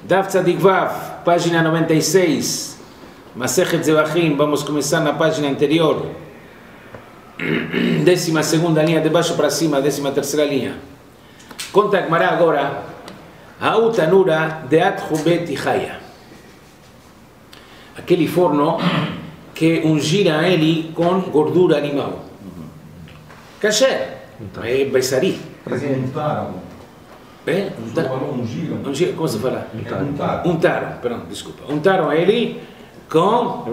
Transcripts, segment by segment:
Daf Tzadik Vav, página 96, Masechet Zevachim, vamos começar na página anterior, 12ª linha de baixo para cima, 13ª linha. Conta a Gemara agora, Ha'utanura deat chubet ichaya, aquele forno que ungira ele com gordura animal. Kasher, é Bessari. Como se fala? Untaram, perdão, desculpa. Untaram ele com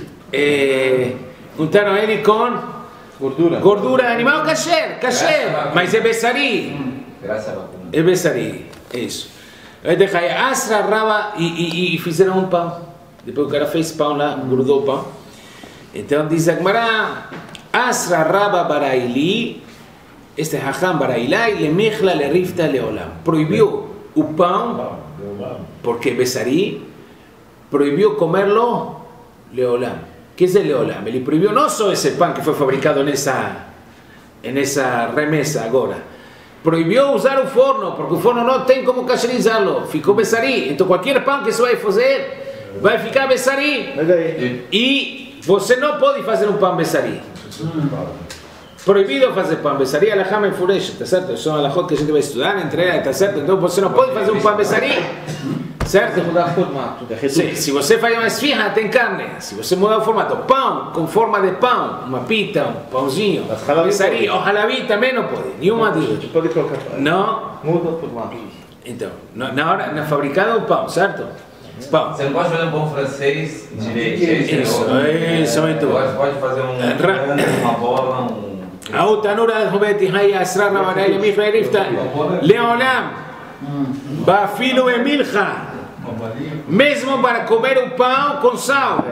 gordura animal kasher, mas é Bessari. É Bessari, isso. Asra raba e fizeram um pão. Depois o cara fez pão lá, grudou o pão. Então diz a Gemara, Asra raba baraili, este Hacham barailai, le mechla le rifta leolam. Proibiu o pão, porque Bessari, proibiu comerlo leolam. ¿Qué es el leolam? Ele proibiu não só esse pão que foi fabricado nessa remessa agora. Proibiu usar o forno, porque o forno não tem como cacherizá-lo. Ficou Bessari. Então qualquer pão que você vai fazer, vai ficar Bessari. E você não pode fazer um pão Bessari. Proibido fazer pão Bessari, a alahá mefureshet, tá certo? São alahot que a gente vai estudar, entrega, tá certo? Então você não pode fazer um pão Bessari, certo? Se você faz uma esfirra, tem carne. Se você mudar o formato, pão com forma de pão, uma pita, um pãozinho, Bessari, ou halabi também não pode, nenhuma delas. Pode colocar não. Muda o formato. Então, na fabricada o pão, certo? Pão. Você não pode fazer um pão francês direito? Isso é muito bom. Pode fazer uma bola, Ha'utanura chubet ichaya asra raba baraili michla rifta leolam ba'afilu emilcha, mesmo para comer o pão com sal.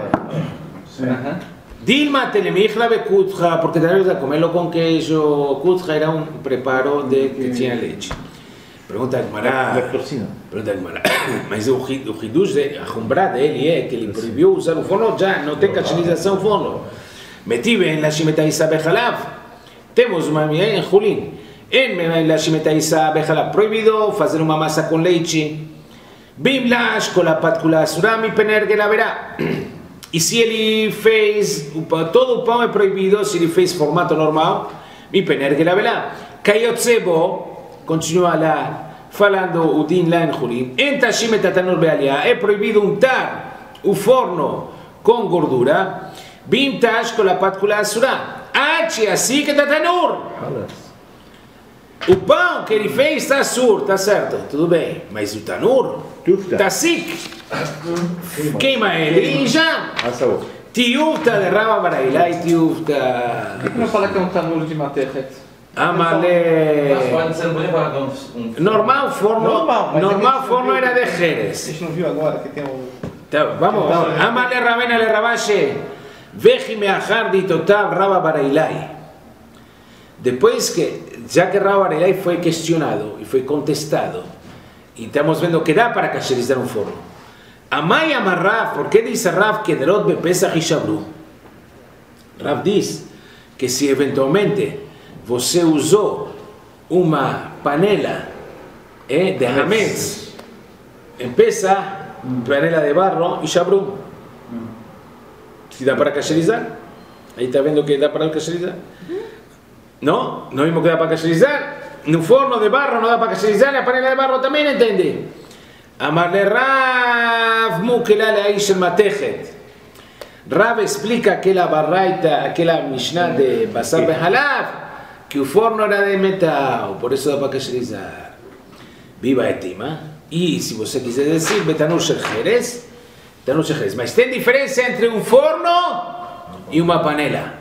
Dilma telemichla bekutcha, porque tal vez comerlo com queijo. Kutcha era um preparo que tinha leite. Pergunta a Gemara, mas o hidush, a Humbrá dele é que ele proibiu usar o forno, já não tem cachinização o forno. Metive em Lashimeta Isa Bechalav. Temos uma em Julin. Em Lashimeta Isa Bechalav, proibido fazer uma massa com leite. Bimlash, com a patkula surami penerge la verá. E se ele fez, todo o pão é proibido, se ele fez formato normal, mi penerge la verá. Kayotsebo, continua lá, falando o din lá em Julin. Em Tashimet Tanur Bealia, é proibido untar o forno com gordura. Bimtash, com a patkula surami. Assim que está tanur. O pão que ele fez está sur, está certo, tudo bem. Mas o tanur está sick. Queima ele e já. Tiufta de raba barailai, tiufta. Por que não fala que é um tanur de matechet? Amale. Normal forno era de Jerez. A gente não viu agora que tem o. Então, vamos. Amale Ravena le Rabache. Veji meachar ditotav Raba Barailai. Depois que, já que Raba Barailai foi questionado e foi contestado, e estamos vendo que dá para cacherizar um forno. Amai amarraf, por que diz Rav que derot bepesach e shabru? Rav diz que se eventualmente você usou uma panela de hametz em Pesach, panela de barro e shabru, se dá para cacherizar, aí está vendo que dá para cacherizar? Não? Não vimos que dá para cacherizar? No forno de barro não dá para cacherizar, a panela de barro também, entende? Amarle Rav mukela le'aish matechet. Rav explica aquela barraita, aquela mishnah de basar behalav, que o forno era de metal, por isso dá para cacherizar. Viva etima. E se você quiser dizer betanur shel Jerez, mas tem diferença entre um forno e uma panela.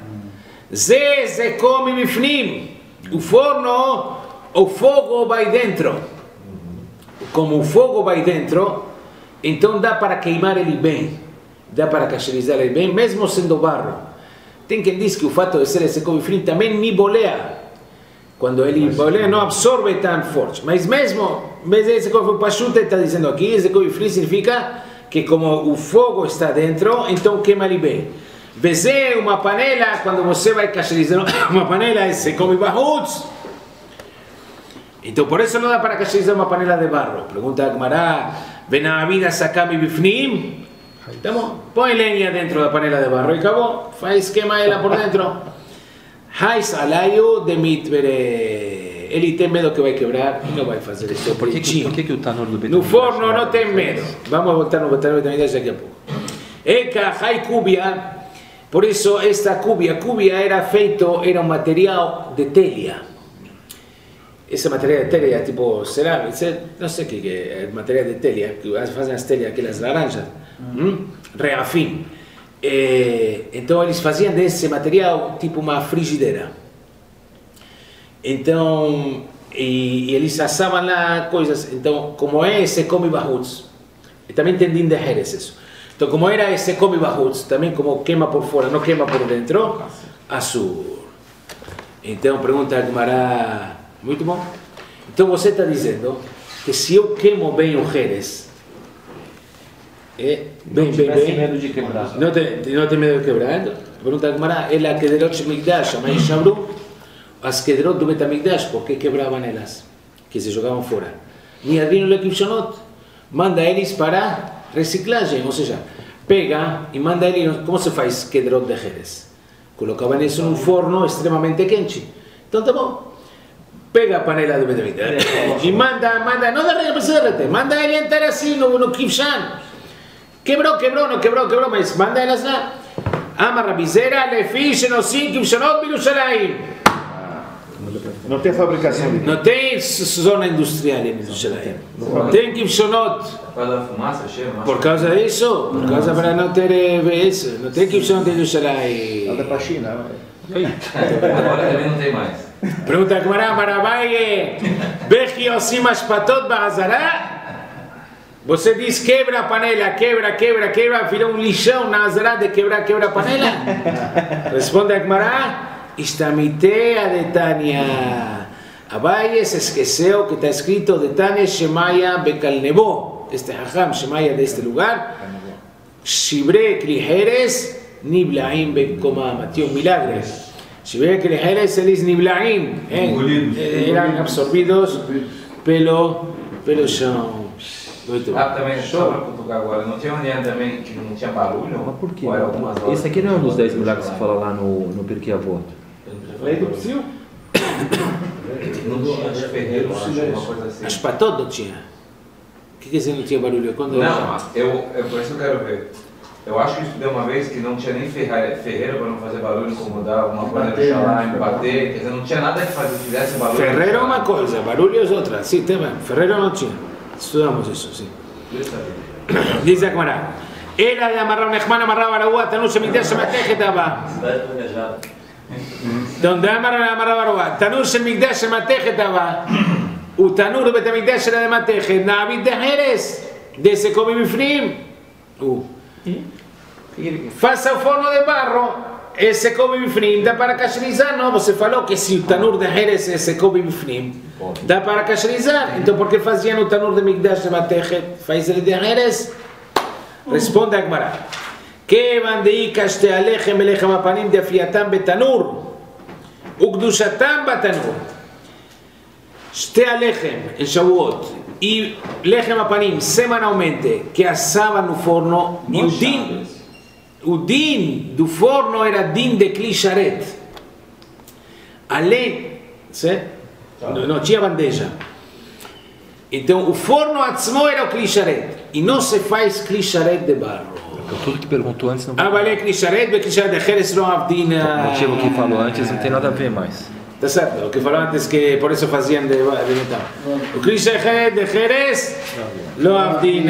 Ze come mifnim. O forno, o fogo vai dentro. Como o fogo vai dentro, então dá para queimar ele bem, dá para cacherizar ele bem, mesmo sendo barro. Tem quem diz que o fato de ser esse come mifnim também niboleia. Quando ele boleia não absorve tão forte. Mas mesmo esse come pachute está dizendo aqui, esse come mifnim significa que como o fogo está dentro, então queima ele bem. Vezé, uma panela, quando você vai cacherizar uma panela, se come bahutz. Entonces por eso no da para cacherizar una panela de barro. Pregunta Agmará, ven a vida sacami bifnim. ¿Estamos? Pon leña dentro de la panela de barro y acabó. Faz quema ela por dentro. Hais alayo de mitvere. Ele tem medo que vai quebrar e não vai fazer isso. Por que o tanur do Betamigdash? No forno não tem medo. Vamos voltar no Betamigdash daqui a pouco. Eka hai cubia. Por isso esta cubia era feito, era um material de telha. Esse material de telha, tipo cerâmica, não sei o que é, material de telha, que fazem as telhas, aquelas laranjas, reafim. Então eles faziam desse material tipo uma frigideira. Então, e eles assavam lá coisas. Então, como é esse come bahutz, e também tem din de Jerez isso. Então, como era esse come bahutz, também como queima por fora, não queima por dentro, azul. Então, pergunta a Gemara, muito bom. Então, você está dizendo que se eu queimo bem o Jerez, bem, medo de quebrar. não tem medo de quebrar? Pergunta a Gemara, ela que derot Shemigdash, a mãe Shabru, as kedrot do Betamigdash, por que quebravam elas? Que se jogavam fora. Niadrino lekivshonot, manda eles para reciclagem, ou seja, pega e manda eles, como se faz kedrot de Jerez? Colocavam isso num forno extremamente quente. Então tá bom. Pega a panela do Betamigdash e manda, não precisa derreter, manda ele entrar assim no kivshan. Quebrou, mas manda elas lá. Ama rabizera, lefish, nosim, kivshonot, birushalayim. Não tem fabricação de... Não tem zona industrial em Jerusalém. Tem kivshonot. Por causa da fumaça, cheiro, mas... Por causa disso, por causa para não ter isso. Não tem kivshonot em Jerusalém. Nada para a China. Agora também não tem mais. Pergunta a Gemara, Marabai, Bechi osim ashpatot ba'azara? Você diz quebra a panela, quebra, virou um lixão na azara de quebrar a panela? Responde a Gemara, Istamitea de Tânia. Abaye se esqueceu que está escrito de Tânia Shemaya Bekalnebo. Este hajam Shemaya de este lugar. Shibre Kliheres Niblaim Bekomama. Tinha um milagre. Shibre Kliheres eles Niblaim. Eram absorvidos pelo chão. Muito bom. Também, só para cutucar agora, não tinha uma linha também que não tinha barulho? Mas por quê? Ou era algumas horas? Esse aqui não é um dos 10 milagres que fala lá no Pirkei Avot. Lei do psil? Não tinha de ferreiro, acho, uma coisa assim. Ashpatot não tinha. O que quer dizer não tinha barulho? Quando Não, por isso eu quero ver. Eu acho que eu estudei uma vez que não tinha nem ferreiro para não fazer barulho, incomodar uma panela de xalá, bater, quer dizer, não tinha nada que fizesse barulho. Ferreiro é uma coisa, barulho é outra. Sim, tem mesmo. Ferreiro não tinha. Estudamos isso, sim. Diz a Gemara. Ela de amarrar o Nechman amarrava a rua, Tanur Shemigdash Matechet Abba. Donde amarrava a rua, Tanur Shemigdash Matechet Abba. O Tanur do Betamigdash era de Matechet, Navid de Jerez, de esse come bifnim. Faça o forno de barro, esse come bifnim, dá para kasherizar, não? Você falou que se o Tanur de Jerez é esse come bifnim, dá para kasherizar. Então por que faziam o Tanur de Migdash de Matechet? Faz ele de Jerez? Responde a Gemara. כיוון דאיקה שתי הלחם ולחם הפנים דאפייתם בתנור וקדושתם בתנור. שתי הלחם em Shavuot e לחם הפנים semanalmente que assavam no forno e o din do forno era din de kli sharet. Além, não tinha bandeja. Então o forno atzmo era o kli sharet e não se faz kli sharet de barro. Tudo que perguntou antes não Vale kli sharet de Jerez não avdin. O motivo que falou antes não tem nada a ver mais. Tá certo, o que falou antes que por isso faziam de metal. O kli sharet de Jerez não avdin.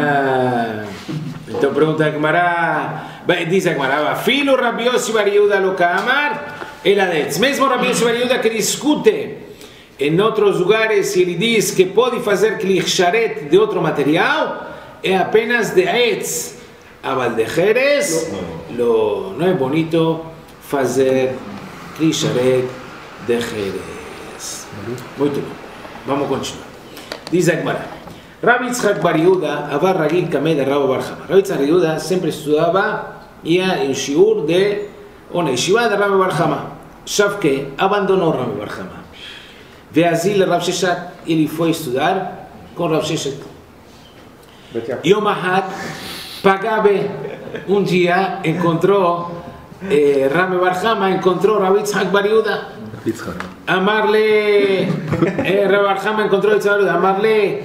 Então pergunta a Gemara, diz a Gemara, filho Rabi Yossi bar Yehuda lo kamar eladetz. Mesmo Rabi Yossi bar Yehuda que discute em outros lugares e ele diz que pode fazer kli sharet de outro material, é apenas de etz. Aval de Jerez, não é bonito fazer kli sharet de Jerez. Muito bom. Vamos continuar. Diz a Gemara. Rabbi Yitzhak bar Yehuda, avar ragil kameh de Rabbi bar Chama. Rabbi Yitzhak bar Yehuda sempre estudava, ia em shiur de, ou na yeshiva de Rabbi bar Chama. Sabe que abandonou Rabbi bar Chama. Veazil Rav Sheshet, ele foi estudar com Rav Sheshet. Yom Ahad, Pagabe, um dia encontrou, Rame Bar Hama encontrou Rav Yitzhak Bar Yehuda. Amarle, Rav Bar Hama encontrou Yitzhak Bar Yehuda. Amarle,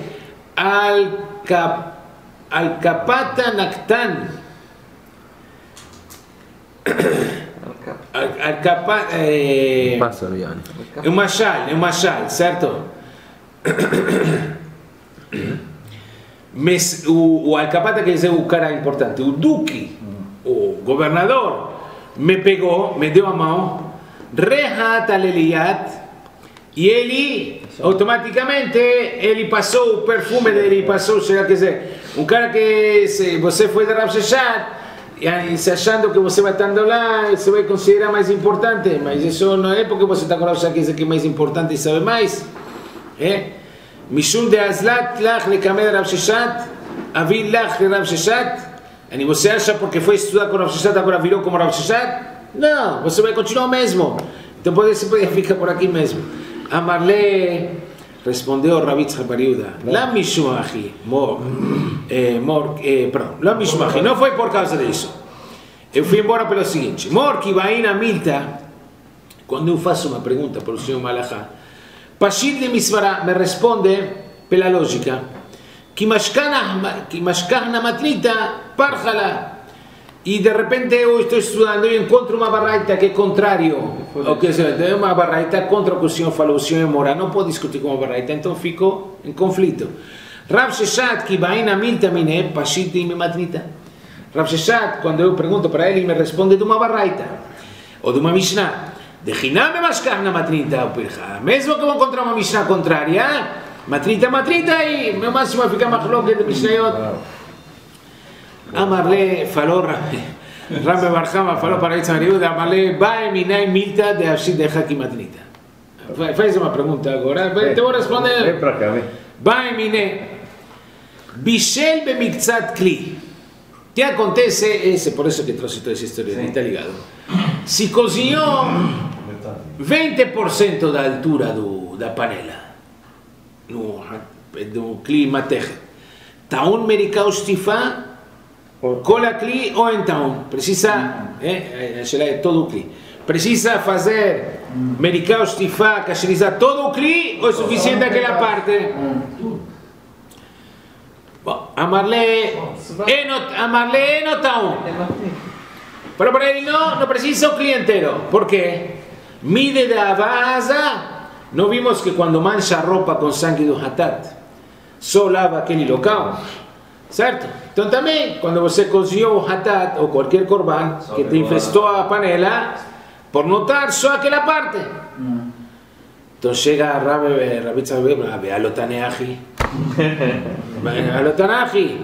al Kapata Naktan. Al Kapata. Pássaro, Yanni. É um machal, certo? Mas o Al-Kapata quer dizer o cara importante, o duque, o governador, me pegou, me deu a mão, rehat al-Eliyat, e ele, automaticamente, ele passou o perfume dele, passou, quer dizer, um cara que se você foi de Rav Sheshet, e se achando que você vai estando lá, você vai considerar mais importante, mas isso não é porque você está com Rav Sheshet que é mais importante e sabe mais, משום דאזלת לך לקמל רב ששת, אביא לך לרב ששת, você acha porque foi estudar com Rav Sheshet agora virou como Rav Sheshet? Não, você vai continuar o mesmo. Então você pode ficar por aqui mesmo. Amarle respondeu Rav Yitzhak Bar Yehuda, la mishum achi, la mishum achi, não foi por causa disso. Eu fui embora pelo seguinte, mor que vai na milta, quando eu faço uma pergunta para o senhor Malachá, Pashid de Misvara me responde pela lógica que mashkahna matlita parjala, e de repente eu estou estudando e encontro uma baraita que é contrário ao que é uma baraita contra o que o senhor falou, o senhor é moral, não pode discutir com uma baraita, então fico em conflito. Rav Sheshet que baina milta mine Pashid de matlita. Rav Sheshet, quando eu pergunto para ele, me responde de uma baraita ou de uma Mishnah. De Hiname Mashkahna Matrita ou Pircha. Mesmo que vou encontrar uma Mishnah contrária, Matrita, e no máximo fica machlok de Mishnayot. Amarle falou, Rame Bar Hama falou para Yitzhak Bar Yehuda, Amarle, vai minai milta de Ashid de Haki Matrita. Faz uma pergunta agora, te vou responder. Vem para cá, vem. Vai minai, Bishel bemiktzat kli. O que acontece, por isso que trouxe toda essa história, está ligado? Se cozinhou 20% da altura da panela, do clima terra, taun mericau stifá, cola cli ou então precisa, é todo o cli, precisa fazer mericau stifá, cacherizar todo o cli ou é suficiente aquela parte? Bom, amarle no taun. Pero para ele não precisa o cliente inteiro. Por quê? Mide da base. Não vimos que quando mancha a roupa com sangue do hatat, só lava aquele local, certo? Então também, quando você cozinhou o hatat ou qualquer korban que te infestou a panela, por notar só aquela parte. Então chega a Rav Yitzhak Bar Yehuda, alotaneachi. Alotaneachi.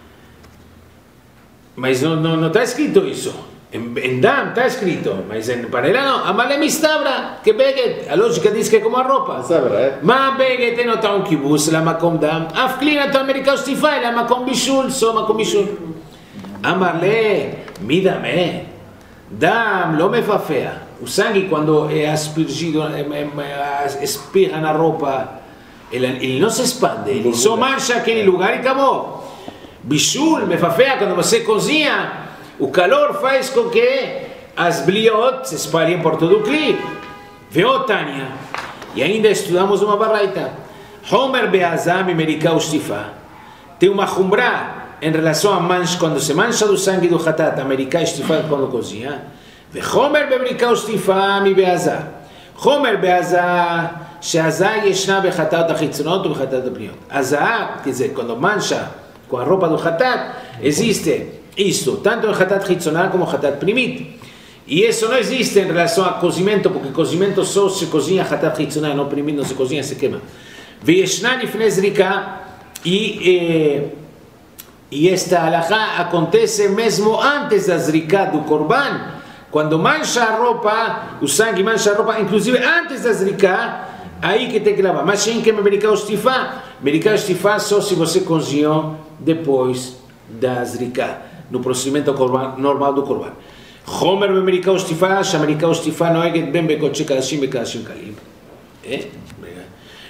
Mas não está escrito isso. Em Dam está escrito, mas em panela não. Amale mistabra, que beget. A lógica diz que é como a roupa. Ma beget não está kibus, la makom Dam. Afklina está americano stifai, la makom bishul, só makom bishul. Amale, midame. Dam, lo me fafea. O sangue quando é aspergido, espirra na roupa, ele não se expande, ele só mancha aquele lugar e acabou. Bishul, me fafea, quando você cozinha, o calor faz com que as bliot se espalhem por todo o cli. Veotania. E ainda estudamos uma baraita. Homer beazam e mericau stifá. Tem uma humbrá em relação a mancha, quando se mancha do sangue do hatat, a mericau stifá quando cozinha. Ve Homer bemericau stifá mi beazá. Homer beazá, sheazá yeshna bechatat achitzonot e bechatat abliot. Azá, quer dizer, quando mancha com a roupa do hatat, existe isto, tanto em hatat chitzonal como hatat primit. E isso não existe em relação a cozimento, porque cozimento só se cozinha hatat chitzonal, não primit, não se cozinha, se queima. Veyeshna lifnei zrika, e esta halachá acontece mesmo antes da zrika do korban, quando mancha a roupa, o sangue mancha a roupa, inclusive antes da zrika, aí que tem que lavar. Mas sem que me mericau estifá só se você cozinhou depois da zrika, no procedimento normal do korban. Homer bemericau estifá, shamericau estifá noeget ben bekotche kadashim bekadashim kalim.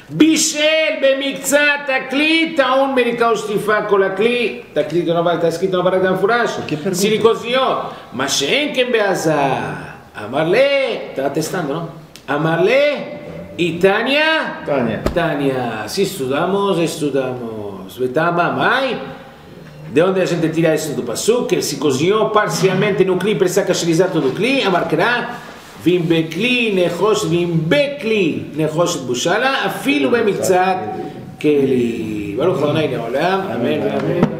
בישל במקצת הכלי, טעון מריקה ושטיפה כל הכלי, תקליט está escrito na barra המפורש, סיליקוזיות, מה שאין כן בעזה, אמר לי, estaba testando, ¿no? אמר לי, y Tania, si estudamos, Betama, Mai, de onde a gente tira isso do Pasuk, que ele se cozinhou parcialmente no cli, precisa cachelizar todo o cli, amarcará, vim bekli, nechos bushala, afilo במקצת כלי. ברוך ה' לעולם, אמן ואמן.